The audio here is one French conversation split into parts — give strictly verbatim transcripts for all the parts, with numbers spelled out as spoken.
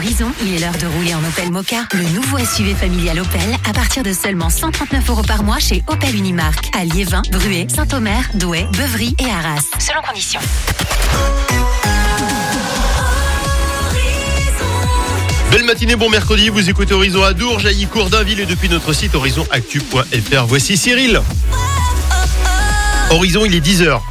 Horizon, il est l'heure de rouler en Opel Mokka. Le nouveau S U V familial Opel à partir de seulement cent trente-neuf euros par mois chez Opel Unimarque. À Liévin, Bruay, Saint-Omer, Douai, Beuvry et Arras. Selon conditions. Belle matinée, bon mercredi, vous écoutez Horizon à Dourges, à Yicourt, d'Inville et depuis notre site horizon actu point f r. Voici Cyril. Horizon, il est dix heures.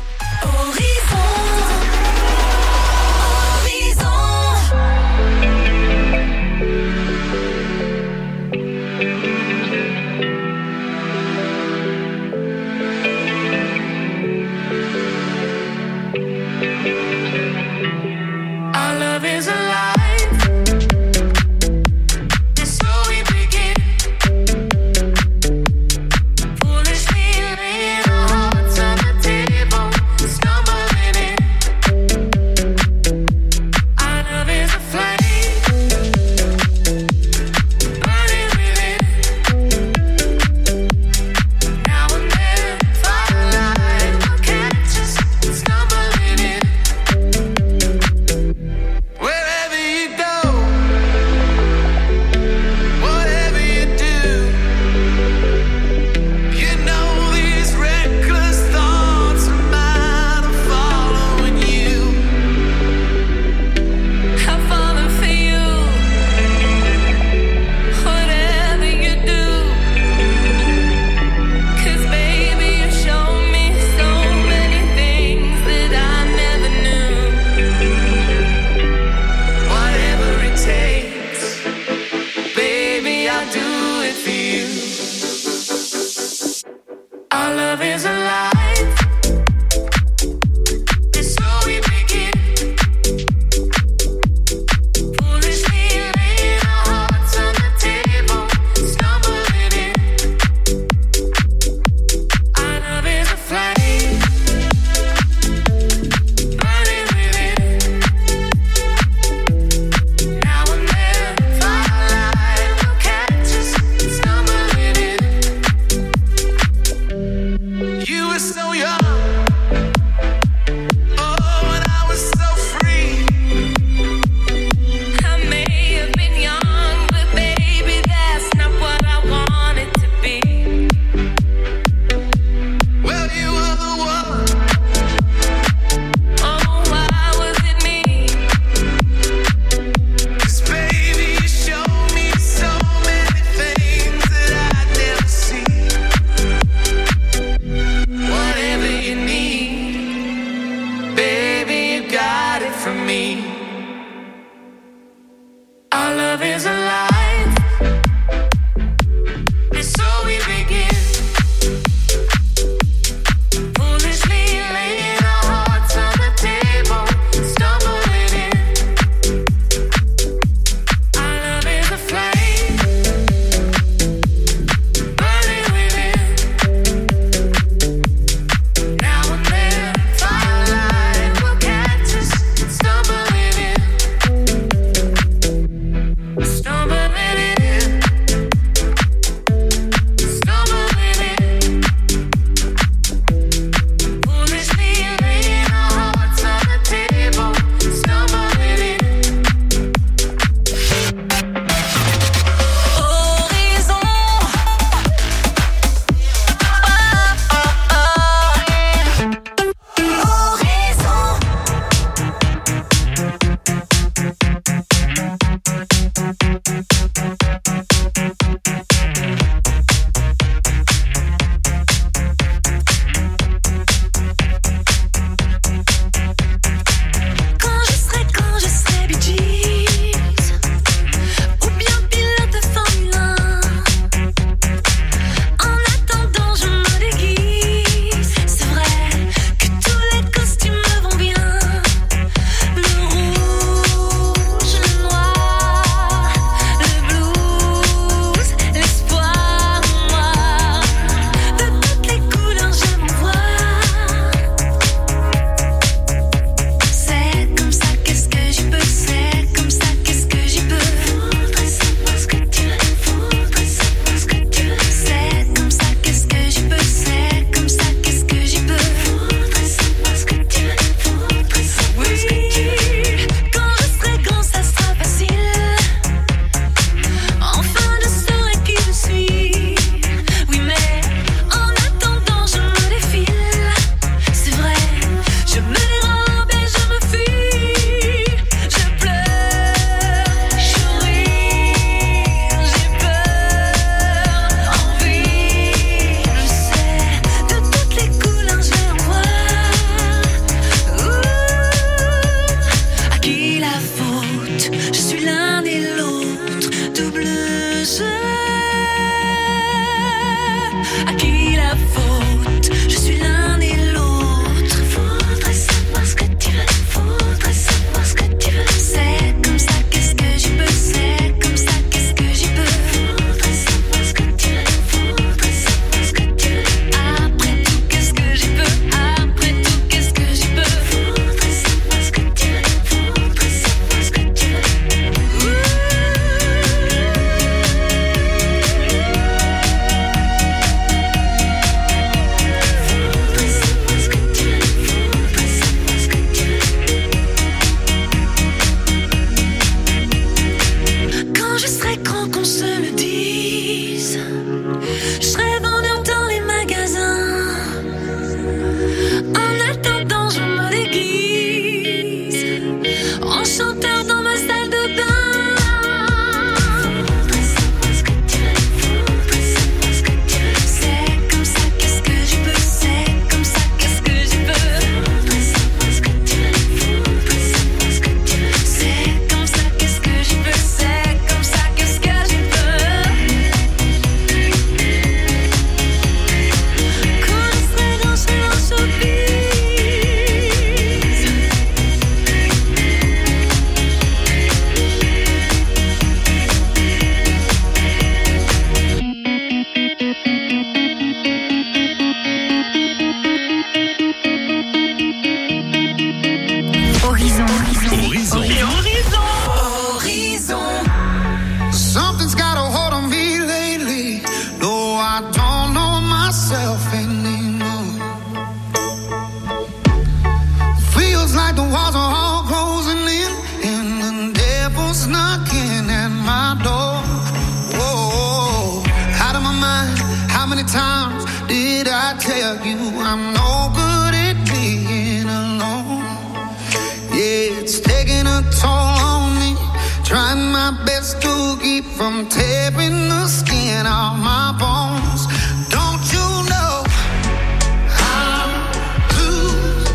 Trying my best to keep from tearing the skin off my bones. Don't you know I lose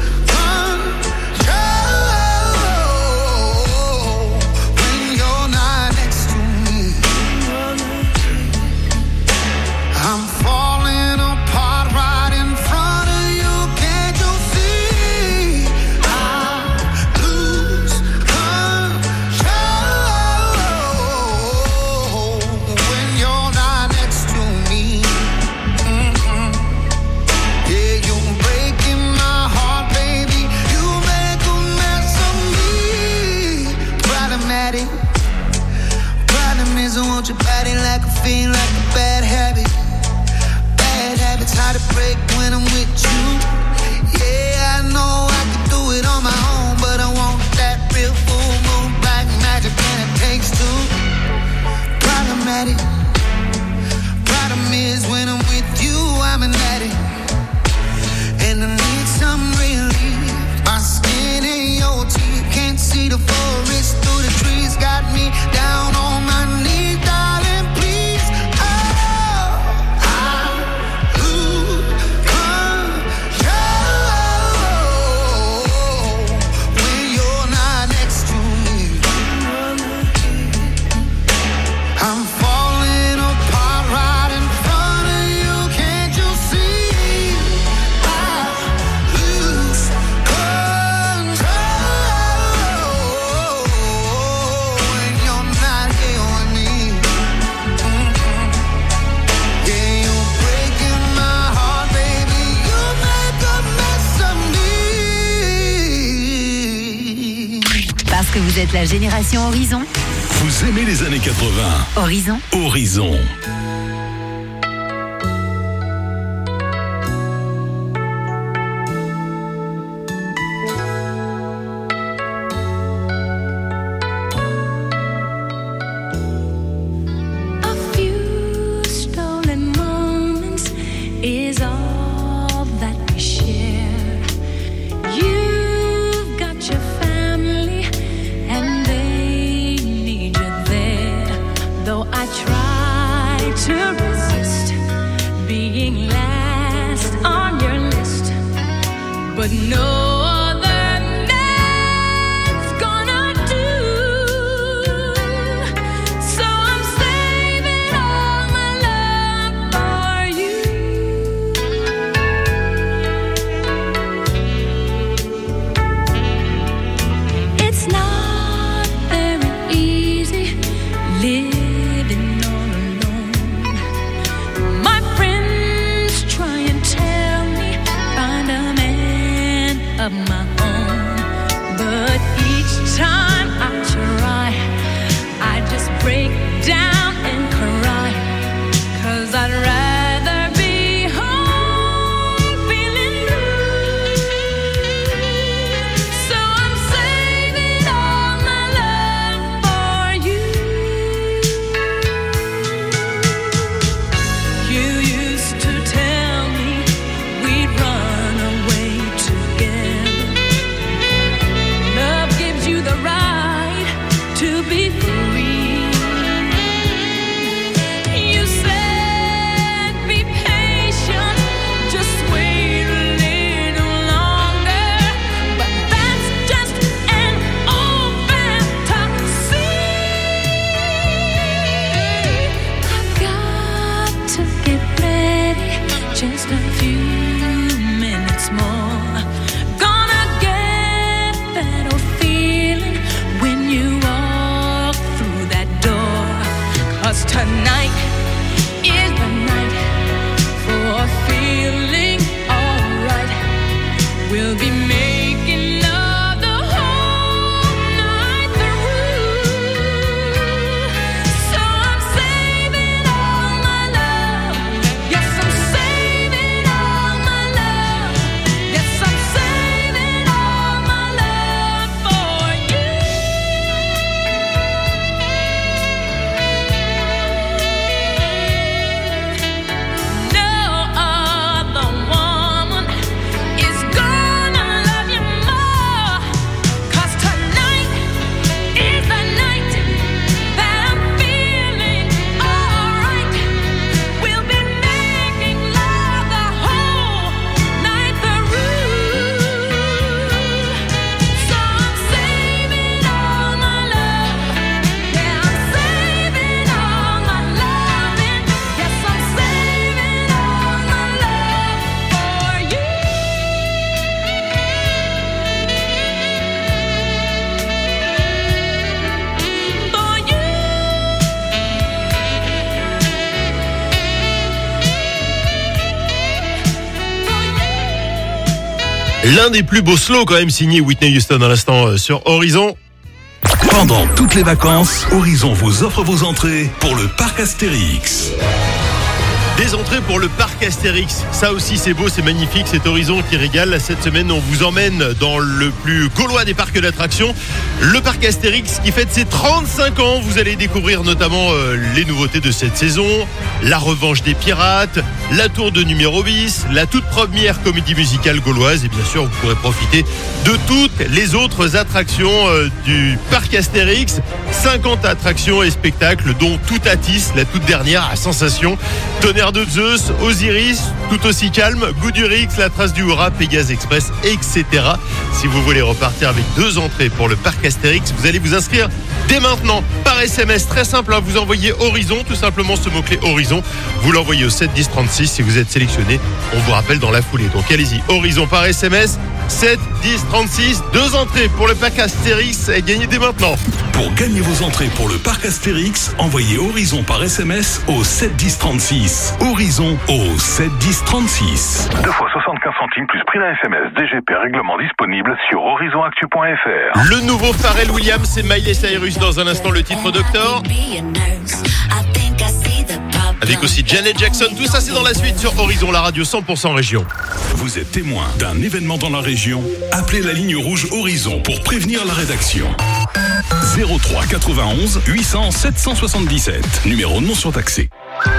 control when you're not next to me? I'm falling apart right in front of you. Can't you see? I lose control when you're not next to me. Mm-mm. Yeah, you're breaking my heart, baby. You make a mess of me. Problematic. Problem is, I want your body like a fiend, like a bad habit. Bad habits hard to break when I'm with you. Yeah, I know I can do it on my own, but I want that real full moon black magic, and it takes two. Problematic. Problem is, when I'm with you, I'm an addict, and I need some relief. My skin and your teeth can't see the forest through the trees. Got me down on my knees, darling, please. Oh, I lose control when you're not next to me. I'm falling apart right in front of you. Can't you see? I lose control when you're not here with me. Mm-mm. Yeah, you're breaking my heart, baby. You make a mess of me. Parce que vous êtes la génération Horizon. Vous aimez les années quatre-vingts? Horizon. Horizon. A few stolen moments is all that we share. You've got your family and they need you there. Though I try to resist being last on your list, but no other man's gonna do. So I'm saving all my love for you. It's not very easy living all alone. My friends try and tell me find a man of my own, but each time I try, I just break down and cry, 'cause I'd rather be home feeling blue. So I'm saving all my love for you. You used to tell me we'd run away together, L'un des plus beaux slows quand même signé Whitney Houston à l'instant euh, sur Horizon. Pendant toutes les vacances, Horizon vous offre vos entrées pour le parc Astérix. Des entrées pour le parc Astérix. Ça aussi c'est beau, c'est magnifique, c'est Horizon qui régale. Cette semaine on vous emmène dans le plus gaulois des parcs d'attractions, le parc Astérix qui fête ses trente-cinq ans. Vous allez découvrir notamment euh, les nouveautés de cette saison, la revanche des pirates, la tour de numéro bis, la toute première comédie musicale gauloise et bien sûr vous pourrez profiter de toutes les autres attractions euh, du parc Astérix. cinquante attractions et spectacles dont Toutatis, la toute dernière à sensation, Tonnerre de Zeus, Osiris, tout aussi calme, Goudurix, la trace du Hura, Pégase Express, et cetera. Si vous voulez repartir avec deux entrées pour le parc Astérix, vous allez vous inscrire dès maintenant par S M S. Très simple, hein, vous envoyez Horizon, tout simplement ce mot-clé Horizon. Vous l'envoyez au sept dix trente-six. Si vous êtes sélectionné, on vous rappelle dans la foulée. Donc allez-y, Horizon par S M S, sept dix trente-six. Deux entrées pour le parc Astérix et gagnez dès maintenant. Pour gagner vos entrées pour le parc Astérix, envoyez Horizon par S M S au sept dix trente-six. Horizon au sept dix trente-six. deux fois soixante-quinze centimes plus prix d'un S M S. D G P règlement disponible sur horizon actu point f r. Le nouveau Pharrell Williams et Miley Cyrus dans un instant, le titre Doctor. Avec aussi Janet Jackson, tout ça c'est dans la suite sur Horizon, la radio cent pour cent région. Vous êtes témoin d'un événement dans la région? Appelez la ligne rouge Horizon pour prévenir la rédaction. zéro trois quatre-vingt-onze huit cents sept cent soixante-dix-sept. Numéro non surtaxé.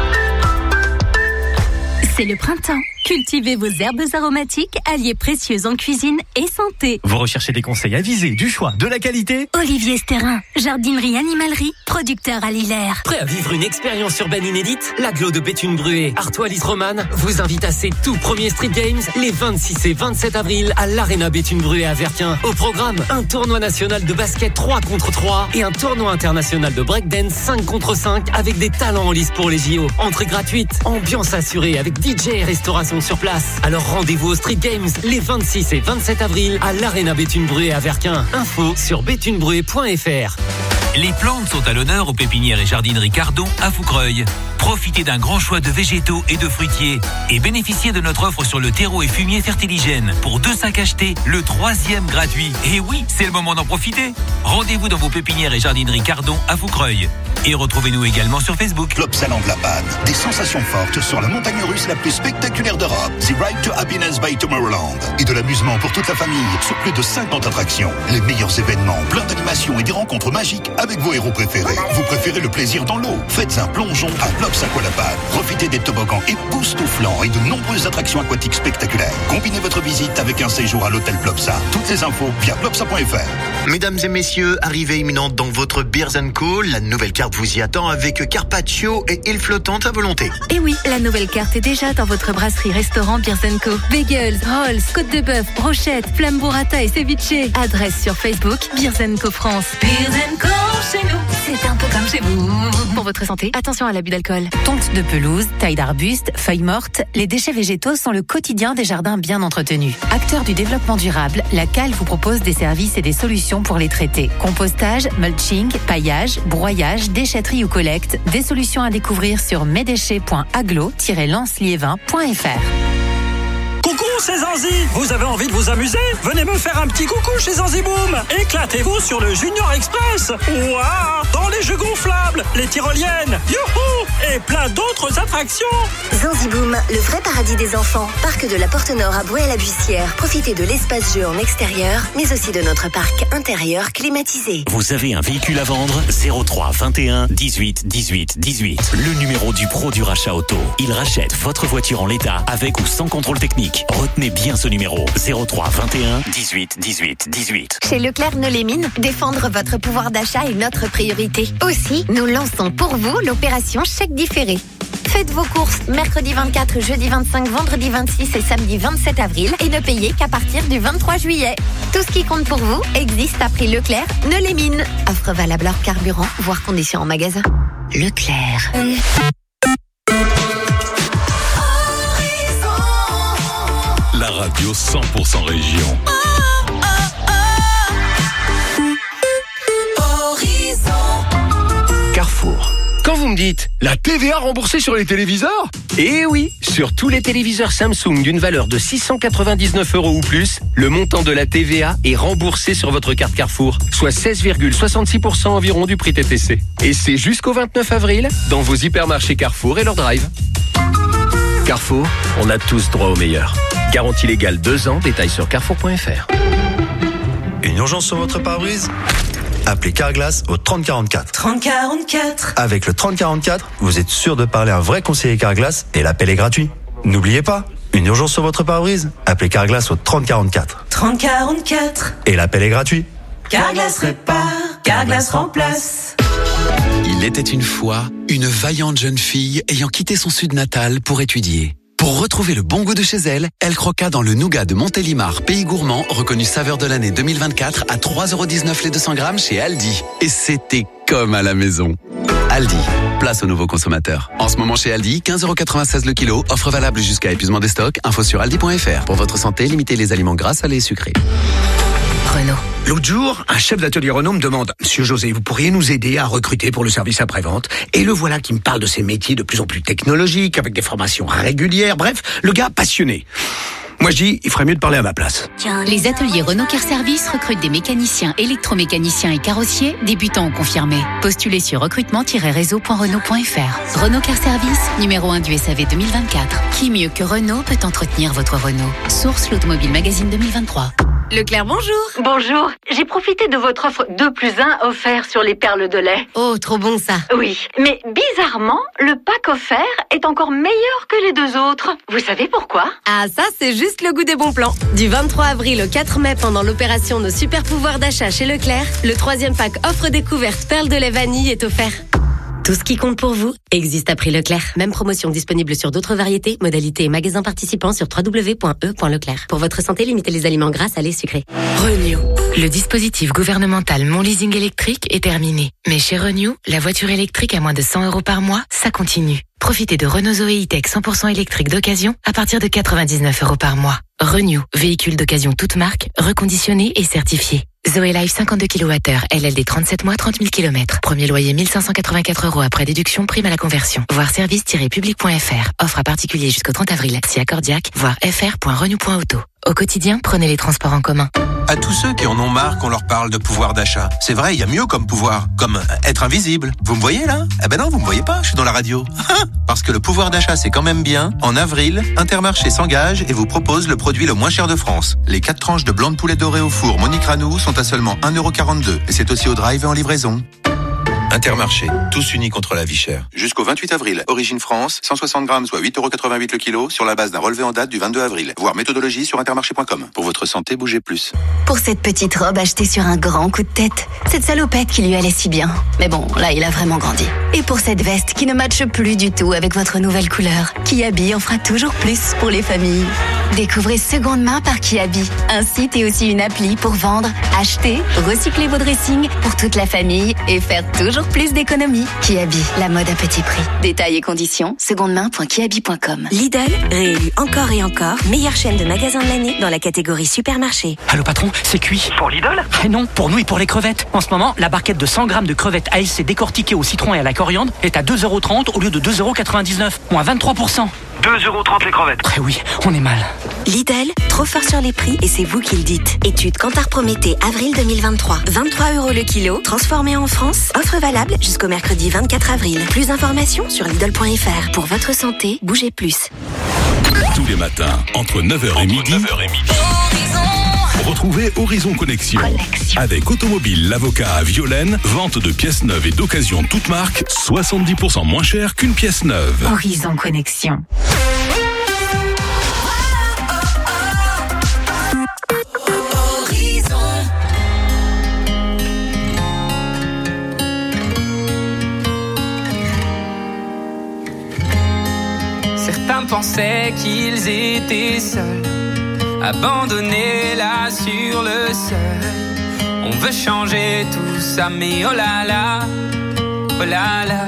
C'est le printemps. Cultivez vos herbes aromatiques, alliées précieuses en cuisine et santé. Vous recherchez des conseils avisés, du choix, de la qualité? Olivier Sterrin, jardinerie animalerie, producteur à l'hilaire. Prêt à vivre une expérience urbaine inédite? L'Aglo de Béthune-Bruay, Artois-Lys Romane vous invite à ses tout premiers Street Games les vingt-six et vingt-sept avril à l'Arena Béthune-Bruay à Verquien. Au programme, un tournoi national de basket trois contre trois et un tournoi international de breakdance cinq contre cinq avec des talents en lice pour les J O. Entrée gratuite, ambiance assurée avec D J et restauration sur place. Alors rendez-vous au Street Games les vingt-six et vingt-sept avril à l'Arena Béthune-Bruay à Verquien. Info sur béthune-bruay point f r. Les plantes sont à l'honneur aux pépinières et jardineries Cardon à Foucreuil. Profitez d'un grand choix de végétaux et de fruitiers et bénéficiez de notre offre sur le terreau et fumier fertiligène. Pour deux sacs achetés, le troisième gratuit. Et oui, c'est le moment d'en profiter. Rendez-vous dans vos pépinières et jardineries Cardon à Foucreuil. Et retrouvez-nous également sur Facebook. Plopsaland La Panne, des sensations fortes sur la montagne russe la plus spectaculaire d'Europe. The Ride to Happiness by Tomorrowland. Et de l'amusement pour toute la famille sur plus de cinquante attractions. Les meilleurs événements, plein d'animations et des rencontres magiques avec vos héros préférés. Vous préférez le plaisir dans l'eau? Faites un plongeon à Plops Aqualapad. Profitez des toboggans époustouflants et de nombreuses attractions aquatiques spectaculaires. Combinez votre visite avec un séjour à l'hôtel Plopsa. Toutes les infos via plopsa point f r. Mesdames et messieurs, arrivée imminente dans votre Beers and Co. La nouvelle carte vous y attend avec carpaccio et île flottante à volonté. Et oui, la nouvelle carte est déjà dans votre brasserie restaurant Beers and Co. Bagels, rolls, côte de bœuf, brochettes, flamme burrata et ceviche. Adresse sur Facebook Beers and Co France. Beers and Co chez nous, c'est un peu comme chez vous. Pour votre santé, attention à l'abus d'alcool. Tonte de pelouse, taille d'arbuste, feuilles mortes, les déchets végétaux sont le quotidien des jardins bien entretenus. Acteur du développement durable, la C A L vous propose des services et des solutions pour les traiter. Compostage, mulching, paillage, broyage, déchetterie ou collecte, des solutions à découvrir sur mesdéchets point aglo tiret lance liévin point f r. Coucou, c'est Zanzi. Vous avez envie de vous amuser? Venez me faire un petit coucou chez Zanzi Boom. Éclatez-vous sur le Junior Express. Waouh! Dans les jeux gonflables, les tyroliennes, youhou! Et plein d'autres attractions. Zanzi Boom, le vrai paradis des enfants. Parc de la Porte Nord à Bouet-la-Bussière. Profitez de l'espace jeu en extérieur, mais aussi de notre parc intérieur climatisé. Vous avez un véhicule à vendre? zéro trois vingt et un dix-huit dix-huit dix-huit. Le numéro du pro du rachat auto. Il rachète votre voiture en l'état, avec ou sans contrôle technique. Retenez bien ce numéro, zéro trois vingt et un dix-huit dix-huit dix-huit. Chez Leclerc Neulémine, défendre votre pouvoir d'achat est notre priorité. Aussi, nous lançons pour vous l'opération chèque différé. Faites vos courses mercredi vingt-quatre, jeudi vingt-cinq, vendredi vingt-six et samedi vingt-sept avril et ne payez qu'à partir du vingt-trois juillet. Tout ce qui compte pour vous existe à prix Leclerc Neulémine. Offre valable hors carburant, voire conditions en magasin. Leclerc. Hum. La radio cent pour cent région. Oh, oh, oh. Horizon. Carrefour. Quand vous me dites la T V A remboursée sur les téléviseurs? Eh oui, sur tous les téléviseurs Samsung d'une valeur de six cent quatre-vingt-dix-neuf euros ou plus, le montant de la T V A est remboursé sur votre carte Carrefour, soit seize virgule soixante-six pour cent environ du prix T T C. Et c'est jusqu'au vingt-neuf avril dans vos hypermarchés Carrefour et leur drive. Carrefour, on a tous droit au meilleur. Garantie légale deux ans, détails sur carrefour point f r. Une urgence sur votre pare-brise? Appelez Carglass au trente quarante-quatre. trente quarante-quatre. Avec le trente quarante-quatre, vous êtes sûr de parler à un vrai conseiller Carglass et l'appel est gratuit. N'oubliez pas, une urgence sur votre pare-brise? Appelez Carglass au trente quarante-quatre. trente quarante-quatre. Et l'appel est gratuit. Carglass répare, Carglass remplace. Il était une fois une vaillante jeune fille ayant quitté son sud natal pour étudier. Pour retrouver le bon goût de chez elle, elle croqua dans le nougat de Montélimar, pays gourmand, reconnu saveur de l'année deux mille vingt-quatre à trois euros dix-neuf les deux cents grammes chez Aldi. Et c'était comme à la maison. Aldi, place aux nouveaux consommateurs. En ce moment chez Aldi, quinze euros quatre-vingt-seize le kilo, offre valable jusqu'à épuisement des stocks, info sur aldi point f r. Pour votre santé, limitez les aliments gras, salés et sucrés. Renault. L'autre jour, un chef d'atelier Renault me demande « Monsieur José, vous pourriez nous aider à recruter pour le service après-vente ?» Et le voilà qui me parle de ces métiers de plus en plus technologiques, avec des formations régulières, bref, le gars passionné. Moi je dis, il ferait mieux de parler à ma place. Les ateliers Renault Car Service recrutent des mécaniciens, électromécaniciens et carrossiers, débutants ou confirmés. Postulez sur recrutement tiret réseau point renault point f r. Renault Car Service, numéro un du S A V deux mille vingt-quatre. Qui mieux que Renault peut entretenir votre Renault? Source l'Automobile Magazine deux mille vingt-trois. Leclerc, bonjour. Bonjour. J'ai profité de votre offre deux plus un offert sur les perles de lait. Oh, trop bon ça. Oui, mais bizarrement, le pack offert est encore meilleur que les deux autres. Vous savez pourquoi? Ah, ça, c'est juste le goût des bons plans. Du vingt-trois avril au quatre mai, pendant l'opération Nos super pouvoirs d'achat chez Leclerc, le troisième pack offre découverte perles de lait vanille est offert. Tout ce qui compte pour vous existe à prix Leclerc. Même promotion disponible sur d'autres variétés, modalités et magasins participants sur w w w point e point leclerc. Pour votre santé, limitez les aliments gras, salés, sucrés. Renew. Le dispositif gouvernemental Mon Leasing électrique est terminé. Mais chez Renew, la voiture électrique à moins de cent euros par mois, ça continue. Profitez de Renault Zoé E-Tech cent pour cent électrique d'occasion à partir de quatre-vingt-dix-neuf euros par mois. Renew, véhicule d'occasion toute marque, reconditionné et certifié. Zoé Life cinquante-deux kilowattheures, L L D trente-sept mois, trente mille kilomètres. Premier loyer mille cinq cent quatre-vingt-quatre euros après déduction, prime à la conversion. Voir service tiret public point f r. Offre à particulier jusqu'au trente avril. Si accordiaque, voir f r point renew point auto. Au quotidien, prenez les transports en commun. À tous ceux qui en ont marre qu'on leur parle de pouvoir d'achat. C'est vrai, il y a mieux comme pouvoir, comme être invisible. Vous me voyez là? Eh ben non, vous me voyez pas, je suis dans la radio. Parce que le pouvoir d'achat c'est quand même bien. En avril, Intermarché s'engage et vous propose le produit le moins cher de France. Les quatre tranches de blanc de poulet doré au four Monique Ranou sont à seulement un euro quarante-deux. Et c'est aussi au drive et en livraison. Intermarché, tous unis contre la vie chère. Jusqu'au vingt-huit avril, Origine France, cent soixante grammes, soit huit euros quatre-vingt-huit le kilo, sur la base d'un relevé en date du vingt-deux avril. Voir méthodologie sur intermarché point com. Pour votre santé, bougez plus. Pour cette petite robe achetée sur un grand coup de tête, cette salopette qui lui allait si bien. Mais bon, là, il a vraiment grandi. Et pour cette veste qui ne matche plus du tout avec votre nouvelle couleur, Kiabi en fera toujours plus pour les familles. Découvrez Seconde Main par Kiabi, un site et aussi une appli pour vendre, acheter, recycler vos dressings pour toute la famille et faire toujours plus d'économies. Kiabi, la mode à petit prix. Détails et conditions, seconde main point kiabi point com. Lidl, réélu encore et encore, meilleure chaîne de magasins de l'année dans la catégorie supermarché. Allô patron, c'est cuit. Pour Lidl? Eh non, pour nous et pour les crevettes. En ce moment, la barquette de cent grammes de crevettes A S C décortiquées au citron et à la coriandre est à deux euros trente au lieu de deux euros quatre-vingt-dix-neuf, moins vingt-trois pour cent. deux euros trente les crevettes. Eh oui, on est mal. Lidl, trop fort sur les prix et c'est vous qui le dites. Étude Kantar Prométhée, avril deux mille vingt-trois. vingt-trois euros le kilo, transformé en France. Offre valable jusqu'au mercredi vingt-quatre avril. Plus d'informations sur lidl point f r. Pour votre santé, bougez plus. Tous les matins, entre neuf heures et midi, retrouvez Horizon Connexion. Connexion. Avec Automobile l'avocat à Violaine, vente de pièces neuves et d'occasion toute marque, soixante-dix pour cent moins cher qu'une pièce neuve. Horizon Connexion. Certains pensaient qu'ils étaient seuls, abandonnés là sur le seuil. On veut changer tout ça, mais oh là là, oh là là.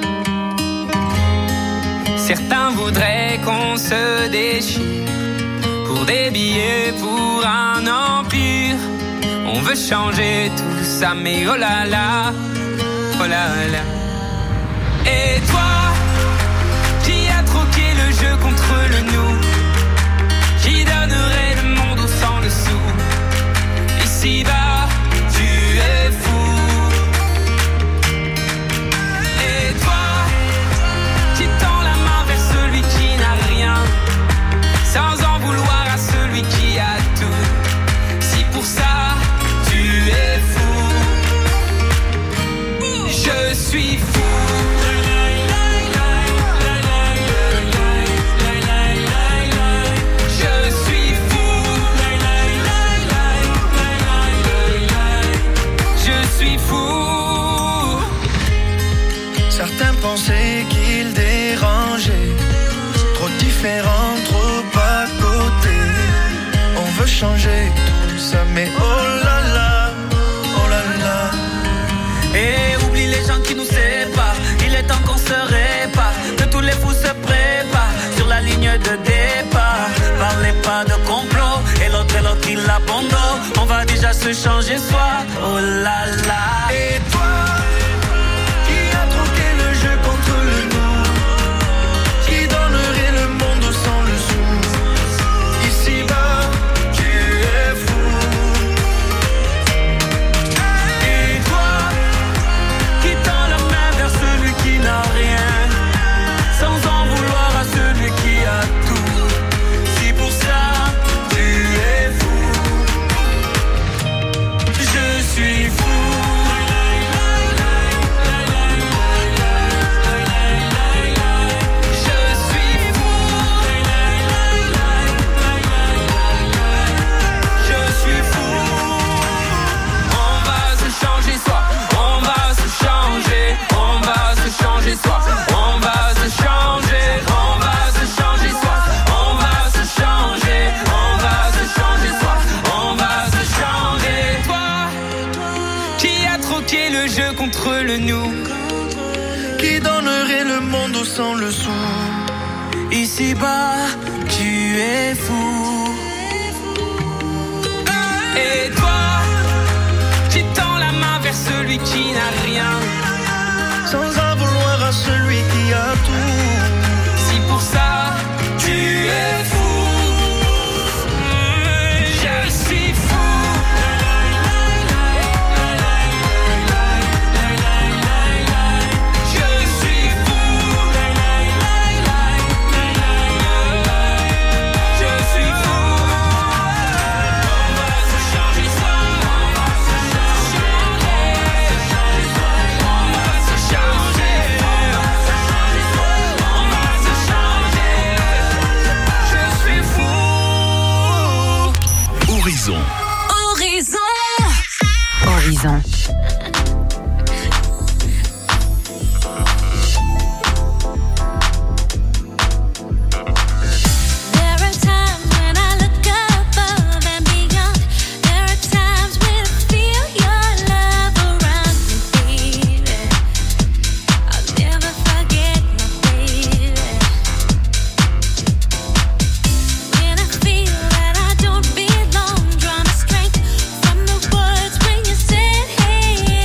Certains voudraient qu'on se déchire pour des billets, pour un empire. On veut changer tout ça, mais oh là là, oh là là. Et toi, qui a troqué le jeu contre le nous, qui donnerait le monde au sang dessous. Ici-bas, tu es fou. Et toi, qui tend la main vers celui qui n'a rien, sans en vouloir à celui qui a tout. Si pour ça, tu es fou, je suis fou. Certains pensaient qu'il dérangeait, trop différent, trop à côté. On veut changer tout ça, mais oh là là, oh là là. Et oublie les gens qui nous séparent, il est temps qu'on se répare, que tous les fous se préparent sur la ligne de départ. Parlez pas de complot, et l'autre et l'autre il abandonne. On va déjà se changer soi, oh là là. Et toi, contre le nous, qui donnerait le monde sans le sou. Ici-bas, tu es fou. Et toi, qui tend la main vers celui qui n'a rien, sans en vouloir à celui qui a tout. Si pour ça, tu es fou, je suis fou. On va se changer, on va se changer soi. On va se changer, on va se changer soi. On va se changer. Toi, qui a troqué le jeu contre le nous, qui donnerait le monde au sang le sou. Ici-bas, tu es fou. Et toi, qui tend la main vers celui qui n'a rien, sans en vouloir à celui qui a tout. Si pour ça, tu es fou, je suis fou. Je suis fou. Je suis fou. On va se changer soi. On va se changer. On va se changer. On va se changer. On va se changer. Je suis fou. Horizon. Horizon. Horizon. There are times when I look above and beyond. There are times when I feel your love around me, baby. I'll never forget my baby. When I feel that I don't belong, draw my strength from the words when you said, hey.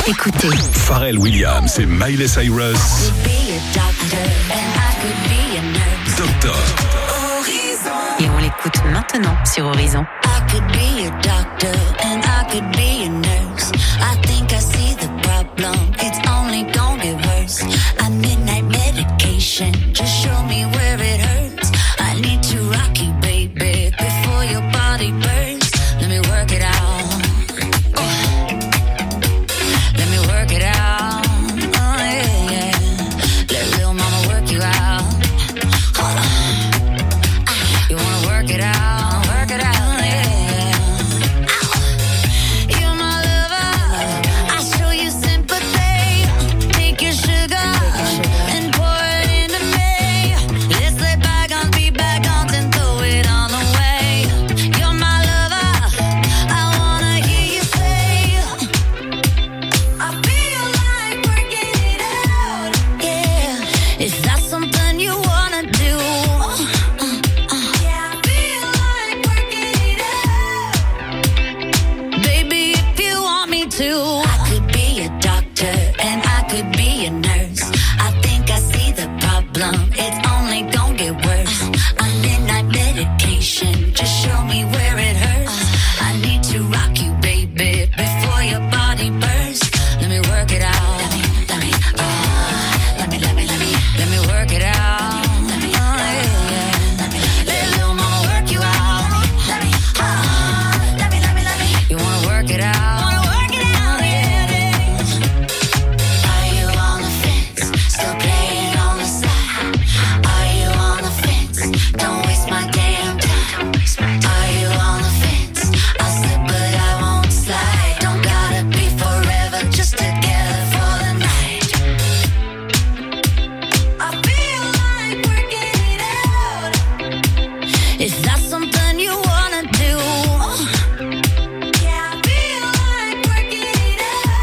Écoutez. Pharrell Williams et Miley Cyrus. Docteur. Et on l'écoute maintenant sur Horizon. I could be a doctor and I could be a nurse. I think I see the problem. It's only gonna get worse. I midnight medication. Just show me where it hurts. I need to rock you, baby, before your body bursts. Let me work it out. Oh. Let me work it out. Oh yeah, yeah. Let little mama work you out. Hold on. You wanna work it out? Work it out, yeah. You're my lover. I show you sympathy. Take your sugar and pour it into me. Let's let bygones be bygones and throw it on away. You're my lover. I wanna hear you say, I feel like working it out. Yeah, is that something you wanna do? Yeah, I feel like working it out. Baby, if you want me to, I could be a doctor and I could be a nurse. I think I see the problem. It's only gonna get worse. I'm midnight medication. Just show me where it hurts. I need to rock you, baby, before your body bursts. Let me work it out. Let me, let me, uh, let me, let me, let me, let me work it out. Let me, oh, yeah, yeah. Let me, let little mama work you out. Let me, uh, let me, let me, let me. You wanna work it out? Wanna work it out, yeah, yeah. Are you on the fence? Still playing on the side? Are you on the fence? Don't waste my damn time. Are you on the fence? I'll slip but I won't slide. Don't gotta be forever, just together for the night. I feel like working it out. Is that something you wanna do? Yeah, I feel like working it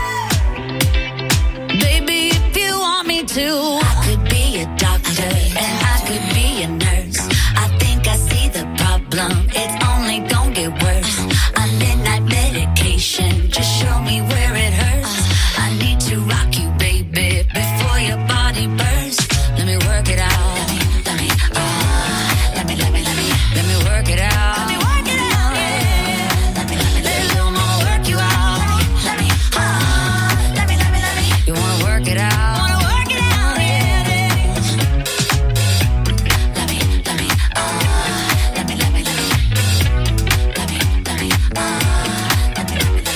out. Baby, if you want me to, I could be a doctor and I could be a nurse. I think I see the problem. It's only gonna get worse. I'm midnight medication. Just show me where it hurts. I need to rock you, baby, before your body bursts. Let me work it out. Let me, let me, uh, let me, let me, let me, let me work it out. Let me work it out. Yeah. Let me, let me, let little mama work you out. Let me, uh, let me, let me, let me. You wanna work it out? Wanna work it out? Yeah. Let me, let me, uh, let me, let me, let me, let me, let me, uh, let me, let me, let me, let me, let me,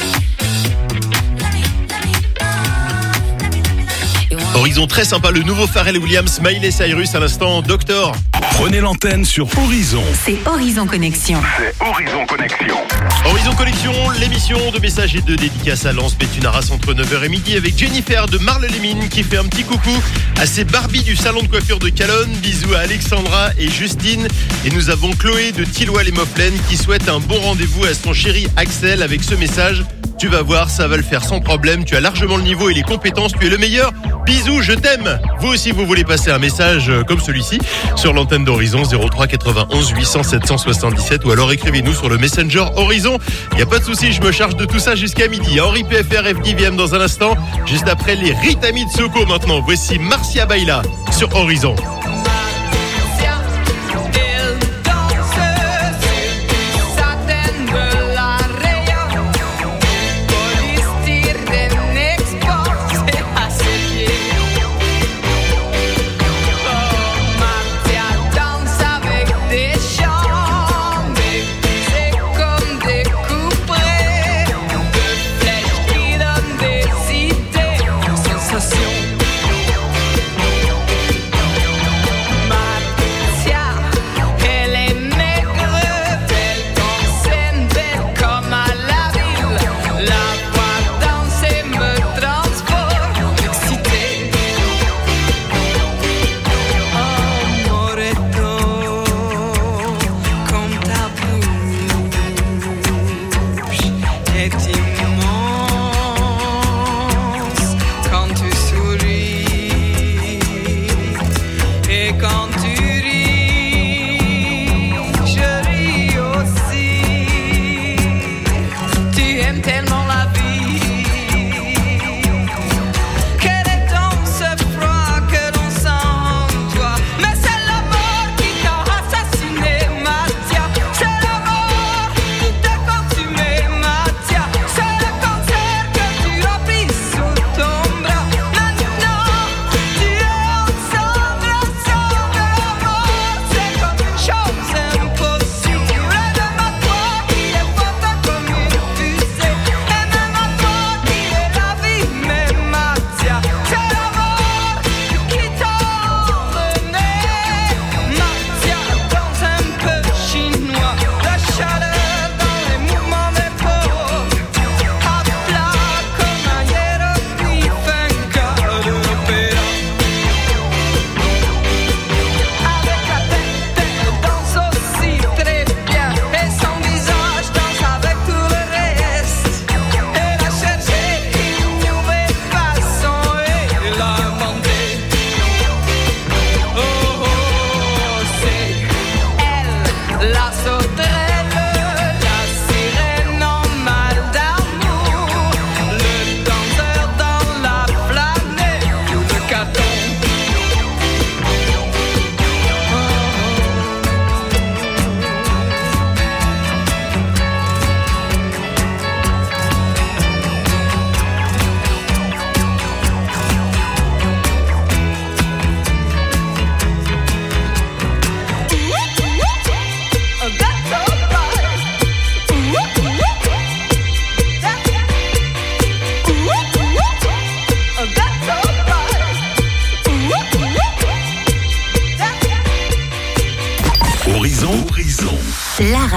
uh, let me, let me, let me. Horizon très sympa, le nouveau Pharrell Williams, Miley Cyrus à l'instant, Docteur. Prenez l'antenne sur Horizon. C'est Horizon Connexion. C'est Horizon Connexion. Horizon Connexion, l'émission de messages et de dédicaces à Lens Béthunaras entre neuf heures et midi avec Jennifer de Marle-les-Mines qui fait un petit coucou à ses Barbie du salon de coiffure de Calonne. Bisous à Alexandra et Justine. Et nous avons Chloé de Tilloy-les-Moflaines qui souhaite un bon rendez-vous à son chéri Axel avec ce message. Tu vas voir, ça va le faire sans problème. Tu as largement le niveau et les compétences. Tu es le meilleur. Bisous, je t'aime. Vous aussi, vous voulez passer un message comme celui-ci sur l'antenne d'Horizon zéro trois quatre-vingt-onze huit cents sept cent soixante-dix-sept ou alors écrivez-nous sur le Messenger Horizon. Il n'y a pas de souci, je me charge de tout ça jusqu'à midi. Henri P F R F D V M dans un instant. Juste après les Ritami de Soko maintenant. Voici Marcia Baila sur Horizon. Sensation.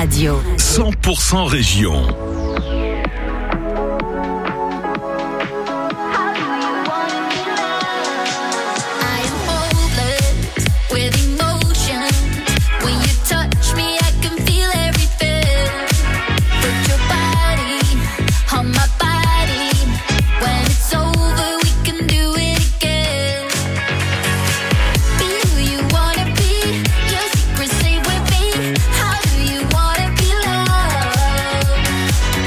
Radio. cent pour cent région. Secret, stay with me. How do you wanna be loved?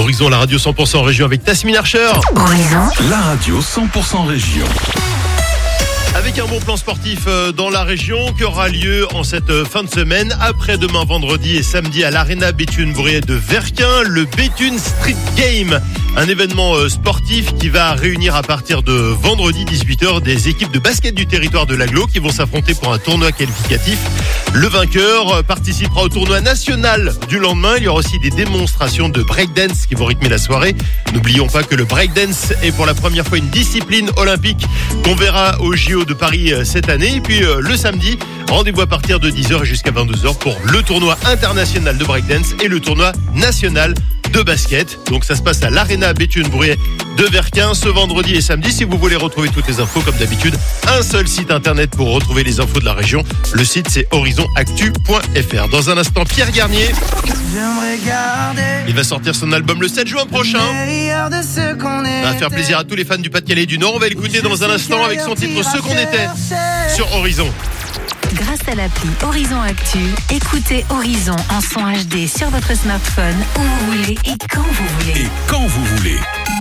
Horizon, la radio cent pour cent région avec Tasmin Archer. Horizon. La radio cent pour cent région. Avec un bon plan sportif dans la région qui aura lieu en cette fin de semaine, après-demain vendredi et samedi à l'Arena Béthune-Bruet de Verquin, le Béthune Street Game, un événement sportif qui va réunir à partir de vendredi dix-huit heures des équipes de basket du territoire de l'Agglo qui vont s'affronter pour un tournoi qualificatif. Le vainqueur participera au tournoi national du lendemain. Il y aura aussi des démonstrations de breakdance qui vont rythmer la soirée. N'oublions pas que le breakdance est pour la première fois une discipline olympique qu'on verra au J O de Paris cette année. Et puis euh, le samedi, rendez-vous à partir de dix heures et jusqu'à vingt-deux heures pour le tournoi international de breakdance et le tournoi national de basket. Donc ça se passe à l'Arena Béthune-Bruet de Verquin ce vendredi et samedi. Si vous voulez retrouver toutes les infos, comme d'habitude, un seul site internet pour retrouver les infos de la région. Le site, c'est horizon actu point f r. Dans un instant, Pierre Garnier. Il va sortir son album le sept juin prochain. Ça va faire plaisir à tous les fans du Pas-de-Calais et du Nord. On va l'écouter dans un instant avec son titre Ce qu'on était sur Horizon. Grâce à l'appli Horizon Actu, écoutez Horizon en son H D sur votre smartphone, où vous voulez et quand vous voulez. Et quand vous voulez.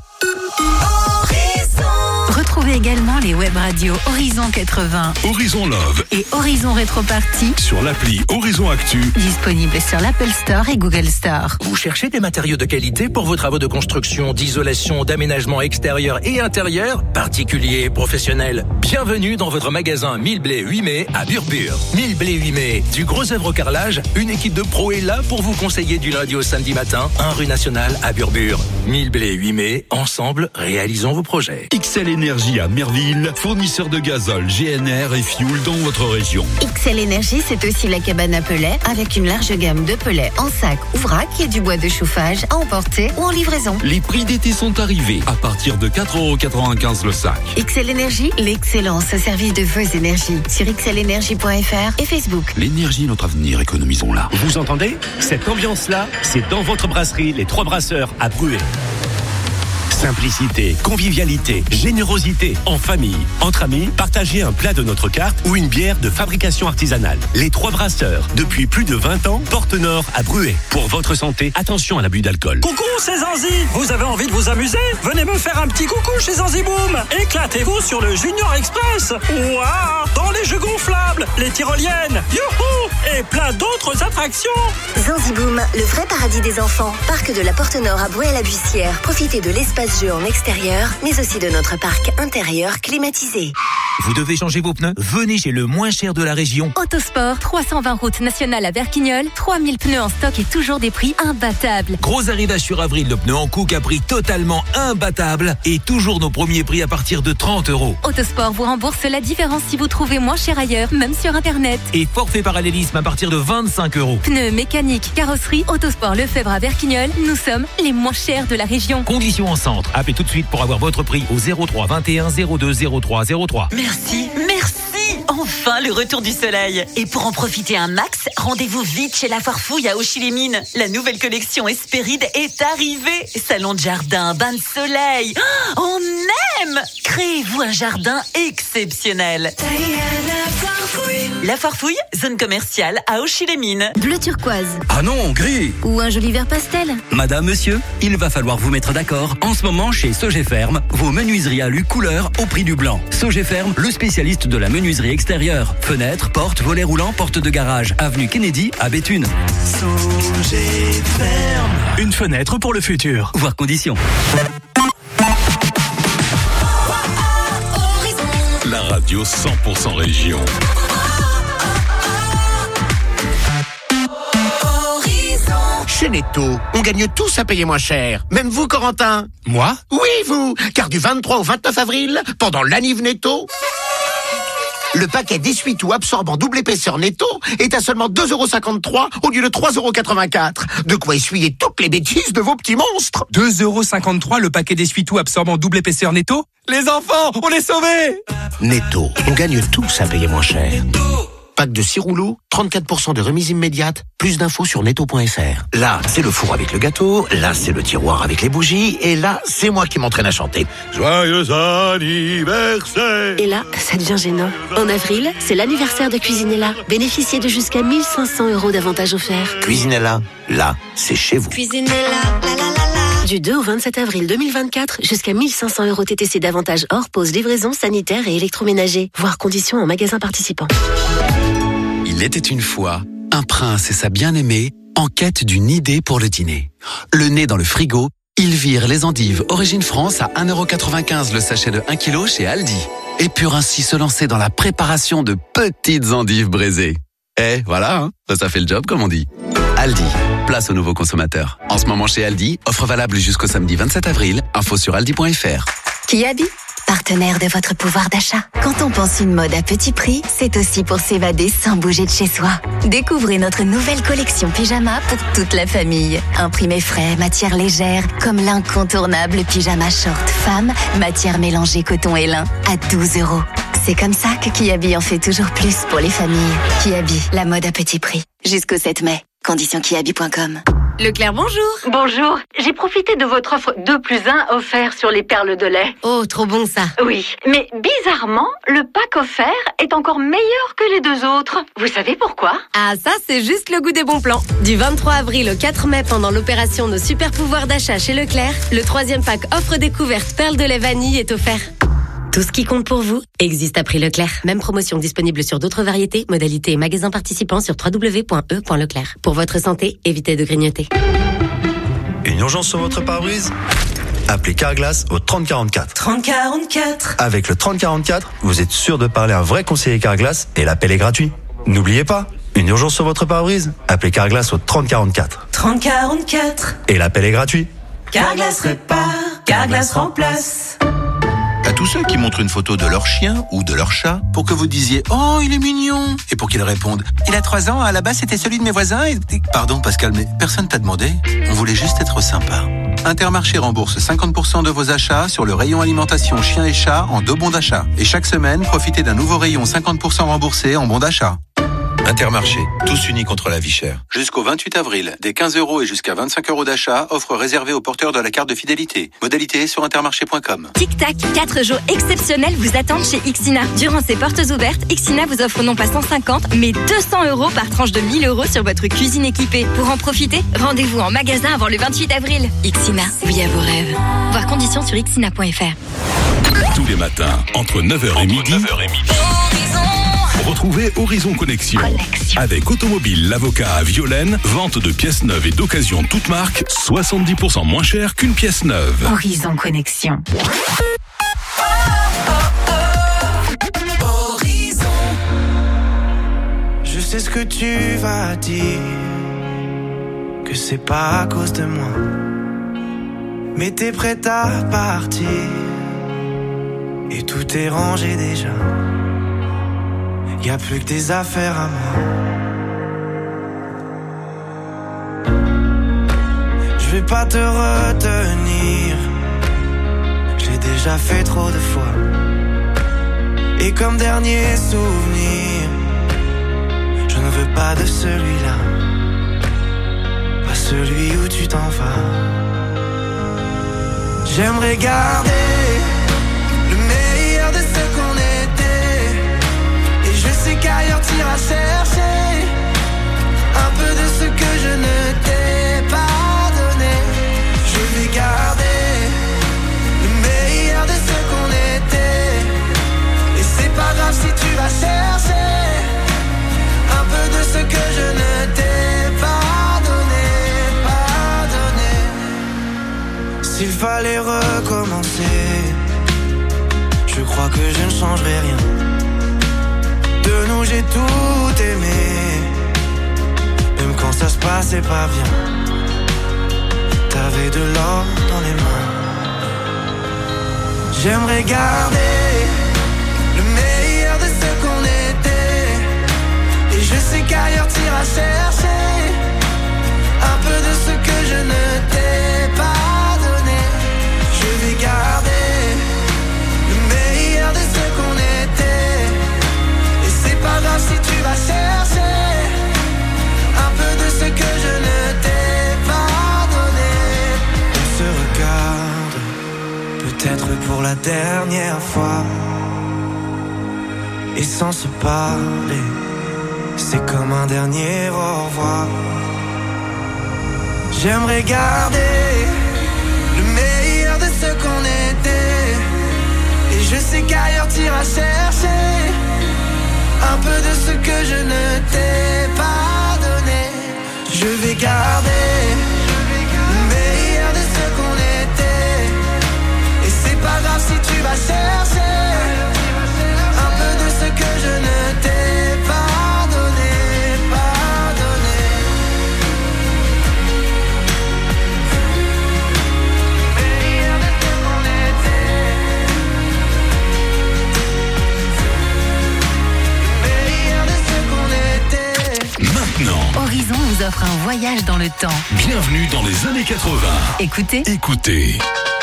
Retrouvez également les web radios Horizon quatre-vingts, Horizon Love et Horizon Rétroparty sur l'appli Horizon Actu, disponible sur l'Apple Store et Google Store. Vous cherchez des matériaux de qualité pour vos travaux de construction, d'isolation, d'aménagement extérieur et intérieur, particuliers et professionnels. Bienvenue dans votre magasin mille blé huit mai à Burbure. mille blé huit mai, du gros œuvre au carrelage, une équipe de pros est là pour vous conseiller du lundi au samedi matin, un rue Nationale à Burbure. mille blé huit mai, ensemble, réalisons vos projets. X L Énergie à Merville, fournisseur de gazole, G N R et fuel dans votre région. X L Énergie, c'est aussi la cabane à pellets avec une large gamme de pellets en sac ou vrac et du bois de chauffage à emporter ou en livraison. Les prix d'été sont arrivés à partir de quatre euros quatre-vingt-quinze le sac. X L Énergie, l'excellence au service de vos énergies. Sur x l énergie point f r et Facebook. L'énergie est notre avenir, économisons-la. Vous entendez? Cette ambiance-là, c'est dans votre brasserie Les Trois Brasseurs à Bruet. Simplicité, convivialité, générosité, en famille, entre amis, partagez un plat de notre carte ou une bière de fabrication artisanale. Les Trois Brasseurs, depuis plus de vingt ans, Porte Nord à Bruet. Pour votre santé, attention à l'abus d'alcool. Coucou, c'est Zanzi. Vous avez envie de vous amuser? Venez me faire un petit coucou chez Zanzi Boom. Éclatez-vous sur le Junior Express. Waouh, dans les jeux gonflables, les tyroliennes, youhou, et plein d'autres attractions. Zanzi Boom, le vrai paradis des enfants. Parc de la Porte Nord à Bruet-la-Buissière. Profitez de l'espace jeu en extérieur, mais aussi de notre parc intérieur climatisé. Vous devez changer vos pneus? Venez chez le moins cher de la région. Autosport, trois cent vingt route nationale à Verquignol, trois mille pneus en stock et toujours des prix imbattables. Gros arrivage sur avril de pneus en Cook à prix totalement imbattable et toujours nos premiers prix à partir de trente euros. Autosport vous rembourse la différence si vous trouvez moins cher ailleurs, même sur internet. Et forfait parallélisme à partir de vingt-cinq euros. Pneus, mécanique, carrosserie, Autosport Lefebvre à Verquignol, nous sommes les moins chers de la région. Conditions en centre. Appelez tout de suite pour avoir votre prix au zéro trois vingt et un zéro deux zéro trois zéro trois. Merci, merci. Enfin le retour du soleil. Et pour en profiter un max, rendez-vous vite chez La Farfouille à Auchy-les-Mines. La nouvelle collection Hespéride est arrivée. Salon de jardin, bain de soleil. Oh, on aime. Créez-vous un jardin exceptionnel. La Farfouille, zone commerciale à Auchy-les-Mines. Bleu turquoise. Ah non, gris. Ou un joli vert pastel. Madame, monsieur, il va falloir vous mettre d'accord. En ce moment, chez Sogé-Ferme, vos menuiseries alu couleur au prix du blanc. Sogé-Ferme, le spécialiste de la menuiserie extérieure. Fenêtres, portes, volets roulants, portes de garage. Avenue Kennedy à Béthune. Sogé-Ferme. Une fenêtre pour le futur. Voir conditions. La radio cent pour cent région. Chez Netto, on gagne tous à payer moins cher. Même vous, Corentin. Moi? Oui, vous. Car du vingt-trois au vingt-neuf avril, pendant l'Aniv Netto, le paquet d'essuie-tout absorbant double épaisseur Netto est à seulement deux euros cinquante-trois au lieu de trois euros quatre-vingt-quatre. De quoi essuyer toutes les bêtises de vos petits monstres. deux euros cinquante-trois le paquet d'essuie-tout absorbant double épaisseur Netto? Les enfants, on est sauvés! Netto, on gagne tous à payer moins cher. Pack de six rouleaux, trente-quatre pour cent de remise immédiate. Plus d'infos sur netto point f r. Là, c'est le four avec le gâteau. Là, c'est le tiroir avec les bougies. Et là, c'est moi qui m'entraîne à chanter. Joyeux anniversaire! Et là, ça devient gênant. En avril, c'est l'anniversaire de Cuisinella. Bénéficiez de jusqu'à mille cinq cents euros d'avantages offerts. Cuisinella, là, c'est chez vous. Cuisinella, la la la la. Du deux au vingt-sept avril deux mille vingt-quatre, jusqu'à mille cinq cents euros T T C d'avantage hors pause, livraison, sanitaire et électroménager. Voir conditions en magasin participant. Il était une fois un prince et sa bien-aimée en quête d'une idée pour le dîner. Le nez dans le frigo, ils virent les endives Origine France à un euro quatre-vingt-quinze le sachet de un kilo chez Aldi. Et purent ainsi se lancer dans la préparation de petites endives braisées. Eh, voilà, hein, ça fait le job comme on dit. Aldi, place aux nouveaux consommateurs. En ce moment chez Aldi, offre valable jusqu'au samedi vingt-sept avril. Info sur aldi point f r. Kiabi, partenaire de votre pouvoir d'achat. Quand on pense une mode à petit prix, c'est aussi pour s'évader sans bouger de chez soi. Découvrez notre nouvelle collection pyjama pour toute la famille. Imprimé frais, matière légère, comme l'incontournable pyjama short femme, matière mélangée coton et lin, à douze euros. C'est comme ça que Kiabi en fait toujours plus pour les familles. Kiabi, la mode à petit prix. Jusqu'au sept mai. Conditions kiabi point com. Leclerc, bonjour. Bonjour, j'ai profité de votre offre deux plus un offert sur les perles de lait. Oh, trop bon ça. Oui, mais bizarrement, le pack offert est encore meilleur que les deux autres. Vous savez pourquoi? Ah, ça, c'est juste le goût des bons plans. Du vingt-trois avril au quatre mai, pendant l'opération Nos super pouvoirs d'achat chez Leclerc, le troisième pack offre découverte perles de lait vanille est offert. Tout ce qui compte pour vous existe à prix Leclerc. Même promotion disponible sur d'autres variétés, modalités et magasins participants sur w w w point e point leclerc. Pour votre santé, évitez de grignoter. Une urgence sur votre pare-brise? Appelez Carglass au trente quarante-quatre. trente quarante-quatre. Avec le trente quarante-quatre, vous êtes sûr de parler à un vrai conseiller Carglass et l'appel est gratuit. N'oubliez pas, une urgence sur votre pare-brise? Appelez Carglass au trente quarante-quatre. trente quarante-quatre. Et l'appel est gratuit. Carglass répare, Carglass remplace. À tous ceux qui montrent une photo de leur chien ou de leur chat pour que vous disiez « Oh, il est mignon !» et pour qu'ils répondent « Il a trois ans, à la base c'était celui de mes voisins et... » Pardon Pascal, mais personne t'a demandé. On voulait juste être sympa. Intermarché rembourse cinquante pour cent de vos achats sur le rayon alimentation chien et chat en deux bons d'achat. Et chaque semaine, profitez d'un nouveau rayon cinquante pour cent remboursé en bons d'achat. Intermarché, tous unis contre la vie chère. Jusqu'au vingt-huit avril, des quinze euros et jusqu'à vingt-cinq euros d'achat, offre réservée aux porteurs de la carte de fidélité. Modalité sur intermarché point com. Tic-tac, quatre jours exceptionnels vous attendent chez Ixina. Durant ces portes ouvertes, Ixina vous offre non pas cent cinquante, mais deux cents euros par tranche de mille euros sur votre cuisine équipée. Pour en profiter, rendez-vous en magasin avant le vingt-huit avril. Ixina, oui à vos rêves. Voir conditions sur ixina point f r. Tous les matins, entre neuf heures et midi, retrouvez Horizon Connexion. Connexion. Avec Automobile l'avocat à Violaine, vente de pièces neuves et d'occasion de toute marque, soixante-dix pour cent moins cher qu'une pièce neuve. Horizon Connexion. Horizon. Je sais ce que tu vas dire, que c'est pas à cause de moi, mais t'es prête à partir et tout est rangé déjà. Y'a plus que des affaires à moi. Je vais pas te retenir, j'ai déjà fait trop de fois. Et comme dernier souvenir, je ne veux pas de celui-là, pas celui où tu t'en vas. J'aimerais garder le meilleur de ce qu'on était, et je sais qu'ailleurs t'iras chercher un peu de ce que je ne t'ai pas donné. Je vais garder le meilleur de ce qu'on était, et c'est pas grave si tu vas chercher un peu de ce que je ne t'ai pas donné, pas donné. S'il fallait recommencer, je crois que je ne changerai rien. De nous j'ai tout aimé, même quand ça se passait pas bien. T'avais de l'or dans les mains. J'aimerais garder le meilleur de ce qu'on était, et je sais qu'ailleurs t'iras chercher un peu de ce que je ne t'ai pas donné. Je vais garder le meilleur de ce qu'on était, et c'est pas grave si tu vas chercher un peu de ce que je ne t'ai pas donné. On se regarde, peut-être pour la dernière fois, et sans se parler, c'est comme un dernier au revoir. J'aimerais garder sais qu'ailleurs t'iras chercher un peu de ce que je ne t'ai pas donné. Je vais garder le meilleur de ce qu'on était. Et c'est pas grave si tu vas chercher un peu de ce que je ne t'ai pas donné, pas donné. Meilleur de ce qu'on était. Meilleur de ce qu'on était. Maintenant, Horizon vous offre un voyage dans le temps. bienvenue dans les années quatre-vingts. Écoutez. Écoutez.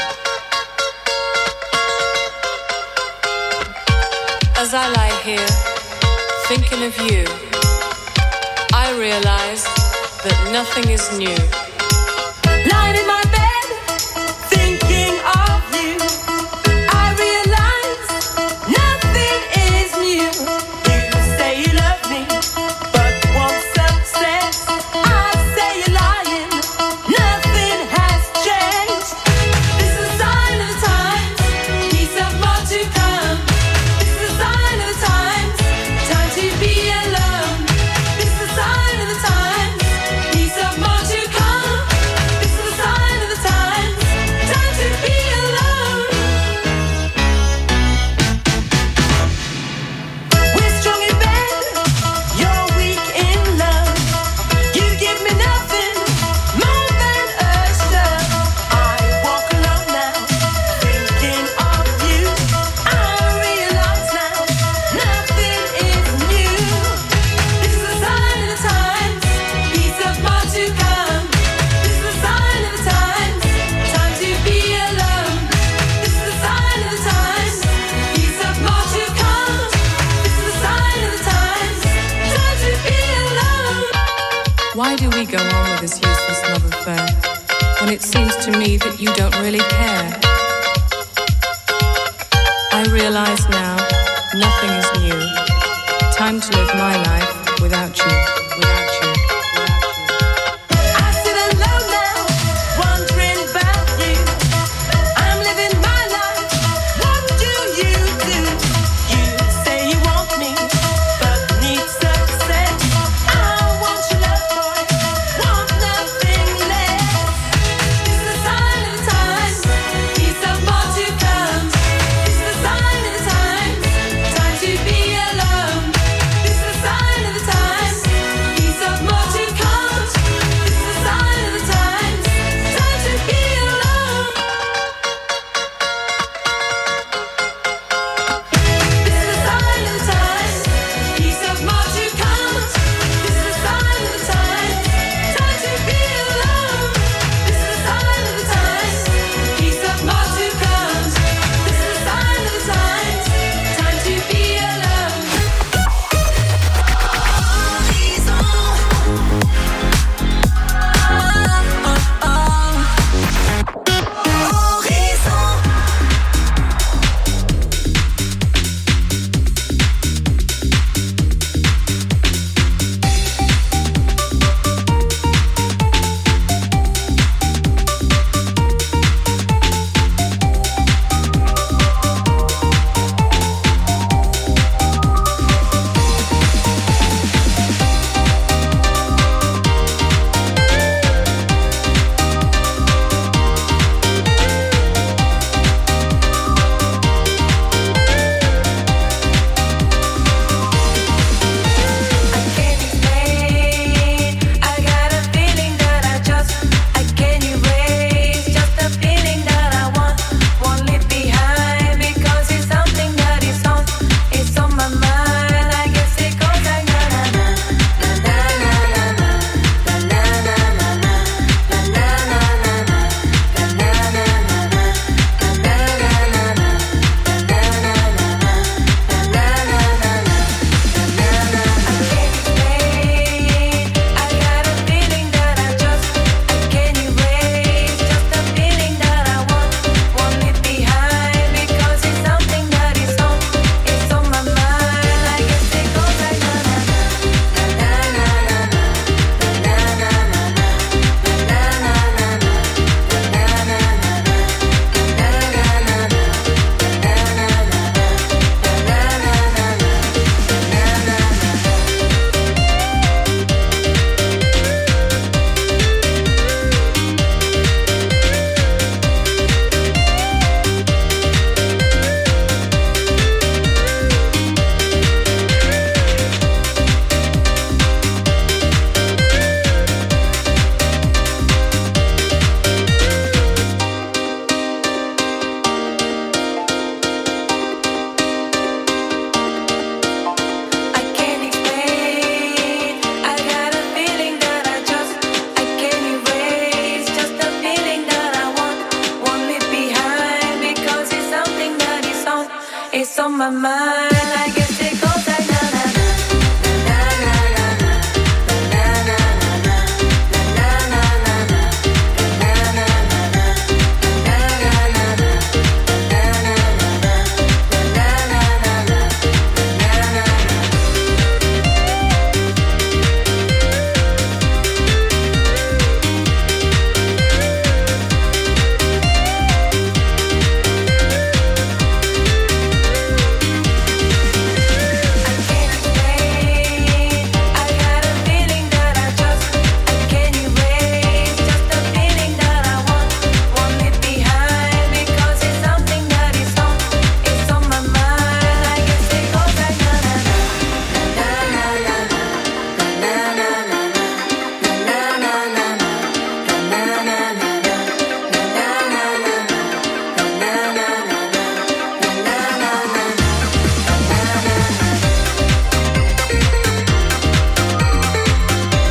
As I lie here, thinking of you, I realize that nothing is new. Lying in my bed, thinking of you, I realize nothing is new. You say you love me, but want success. I say you're lying, nothing has changed. This is a sign of the times, piece of more to come. This is a sign of the times, time to be alone. This is a sign of the times, piece of more to come. This is a sign of the times, time to be alone. We're strong in bed, you're weak in love. You give me nothing more than a shove. I walk alone now, thinking of you. I realize now, nothing is new. This is a sign of the times, piece of more to come. This is a sign of the times, time to be alone. This is a sign of the times, piece of more to come. This is a sign of the times, time to be alone. Why do we go on with this useless love affair when it seems to me that you don't really care? I realize now nothing is new. Time to live my life without you, without you, without you. I sit alone now, wondering about you. I'm living my life. What do you do? You say you want me, but need success. I want your love, boy, want nothing less. This is a sign of the times, piece of more to come. This is a sign of the times, time to be alone. This is a sign of the times, mind.